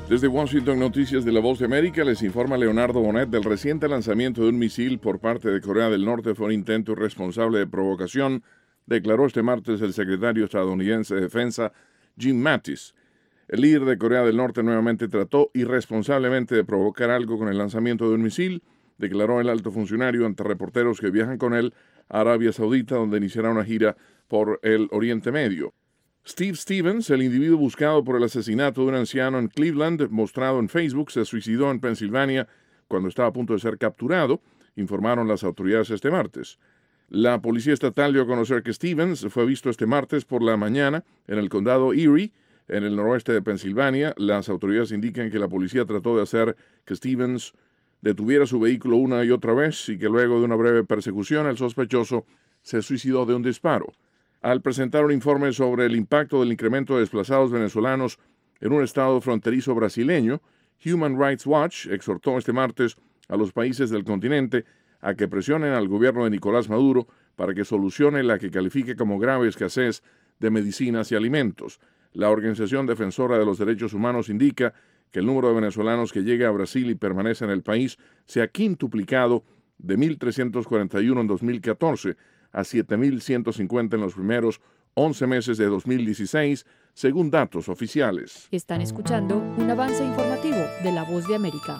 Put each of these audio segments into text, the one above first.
Desde Washington, Noticias de la Voz de América, les informa Leonardo Bonet del reciente lanzamiento de un misil por parte de Corea del Norte fue un intento irresponsable de provocación, declaró este martes el secretario estadounidense de Defensa, Jim Mattis. El líder de Corea del Norte nuevamente trató irresponsablemente de provocar algo con el lanzamiento de un misil, declaró el alto funcionario ante reporteros que viajan con él a Arabia Saudita, donde iniciará una gira por el Oriente Medio. Steve Stevens, el individuo buscado por el asesinato de un anciano en Cleveland, mostrado en Facebook, se suicidó en Pensilvania cuando estaba a punto de ser capturado, informaron las autoridades este martes. La policía estatal dio a conocer que Stevens fue visto este martes por la mañana en el condado Erie, en el noroeste de Pensilvania. Las autoridades indican que la policía trató de hacer que Stevens detuviera su vehículo una y otra vez y que luego de una breve persecución el sospechoso se suicidó de un disparo. Al presentar un informe sobre el impacto del incremento de desplazados venezolanos en un estado fronterizo brasileño, Human Rights Watch exhortó este martes a los países del continente a que presionen al gobierno de Nicolás Maduro para que solucione la que califique como grave escasez de medicinas y alimentos. La organización defensora de los derechos humanos indica que el número de venezolanos que llega a Brasil y permanece en el país se ha quintuplicado de 1.341 en 2014 a 7.150 en los primeros 11 meses de 2016, según datos oficiales. Están escuchando un avance informativo de La Voz de América.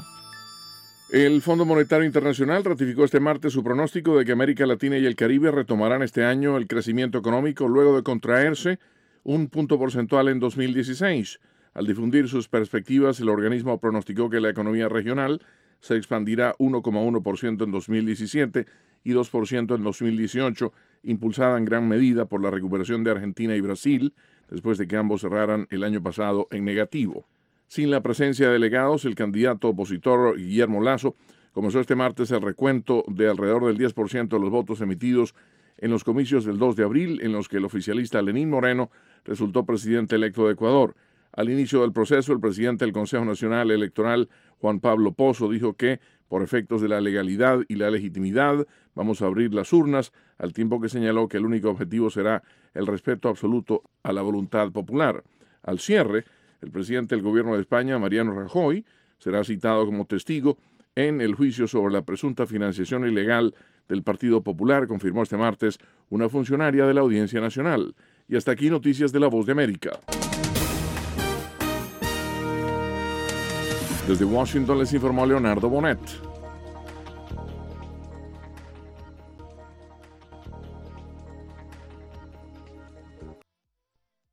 El Fondo Monetario Internacional ratificó este martes su pronóstico de que América Latina y el Caribe retomarán este año el crecimiento económico luego de contraerse un punto porcentual en 2016. Al difundir sus perspectivas, el organismo pronosticó que la economía regional se expandirá 1,1% en 2017 y 2% en 2018, impulsada en gran medida por la recuperación de Argentina y Brasil, después de que ambos cerraran el año pasado en negativo. Sin la presencia de delegados, el candidato opositor Guillermo Lasso comenzó este martes el recuento de alrededor del 10% de los votos emitidos en los comicios del 2 de abril, en los que el oficialista Lenín Moreno resultó presidente electo de Ecuador. Al inicio del proceso, el presidente del Consejo Nacional Electoral, Juan Pablo Pozo, dijo que, por efectos de la legalidad y la legitimidad, vamos a abrir las urnas, al tiempo que señaló que el único objetivo será el respeto absoluto a la voluntad popular. Al cierre, el presidente del Gobierno de España, Mariano Rajoy, será citado como testigo en el juicio sobre la presunta financiación ilegal del Partido Popular, confirmó este martes una funcionaria de la Audiencia Nacional. Y hasta aquí Noticias de la Voz de América. Desde Washington les informó Leonardo Bonet.